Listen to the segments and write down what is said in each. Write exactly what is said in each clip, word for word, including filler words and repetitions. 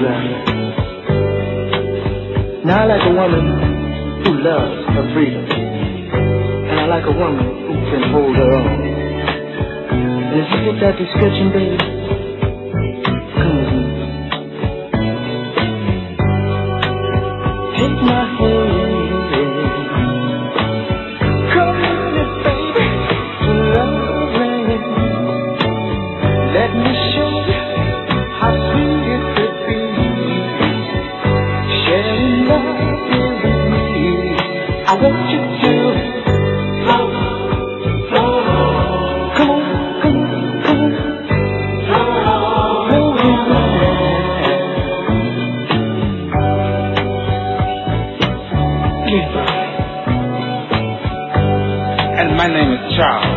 right. Now I like a woman who loves her freedom, and I like a woman who can hold her own. And if you get that description, baby, come with me. Take my hand, come with me, baby, to Loveland. Let me show you how sweet it could be, sharing love with me. I want you to flow, flow, come on, come on, come on, flow, flow, yeah. And my name is Charles.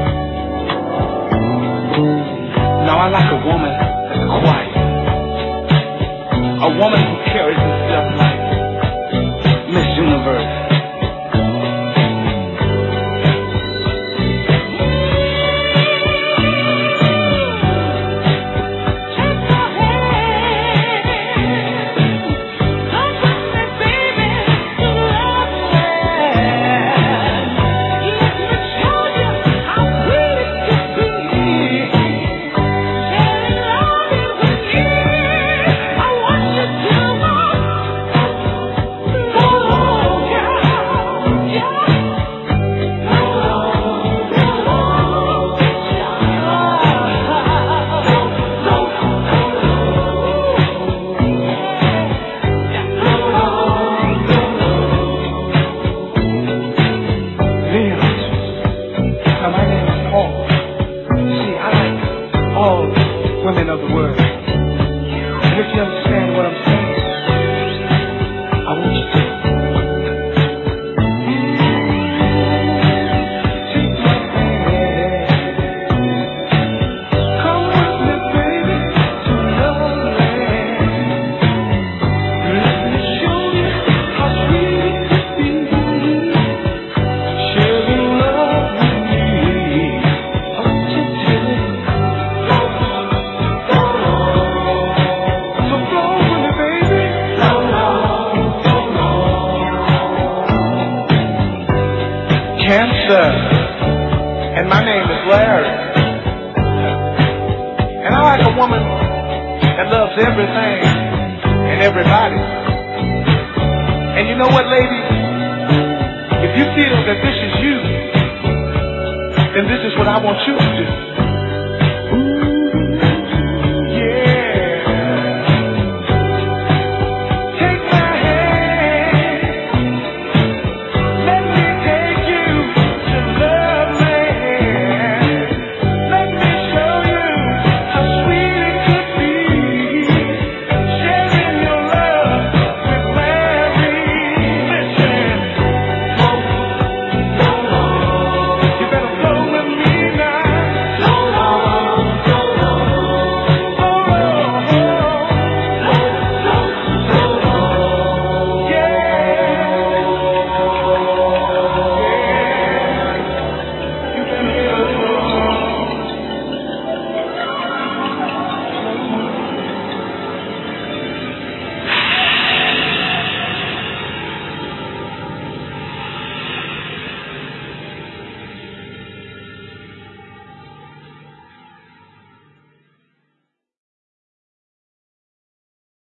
Now I like a woman that's quiet, a woman who carries herself like Miss Universe. Women of the world. And if you understand what I'm saying, I want you to take my hand. Come with me, baby, to Loveland. Let me show you how sweet it could be, sharing love with me. I want you to Cancer, and my name is Larry, and I like a woman that loves everything and everybody. And you know what, ladies? If you feel that this is you, then this is what I want you to do.